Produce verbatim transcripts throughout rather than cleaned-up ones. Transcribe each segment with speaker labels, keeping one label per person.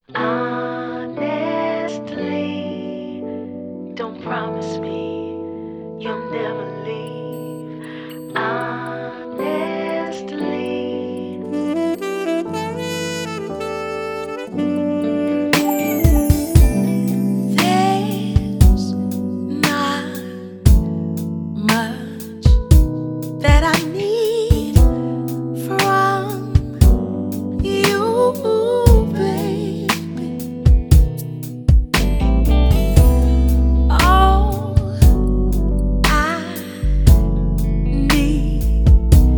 Speaker 1: Honestly, don't promise me you'll never leave. Honestly, there's not much that I need from you, baby. All I need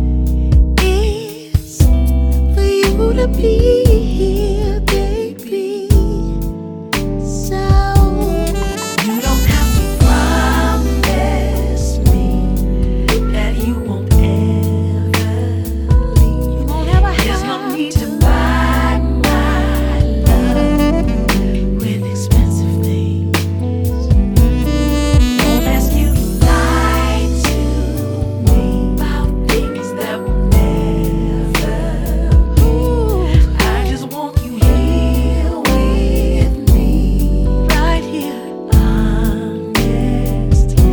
Speaker 1: is for you to be here, baby. So you don't have to promise me that you won't ever leave. You won't ever have. There's no need to buy my love with expensive things. Won't ask you to lie to me about things that will never prove. I just want you here with me, right here, honestly.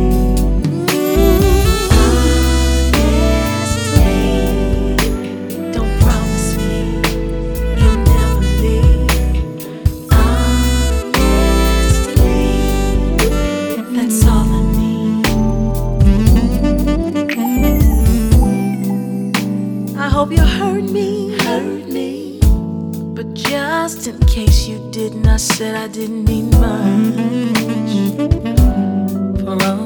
Speaker 1: Honestly, don't promise me you'll never leave. Honestly, that's all I need. I hope you heard me, heard me. But just in case you didn't, I said I didn't need much for all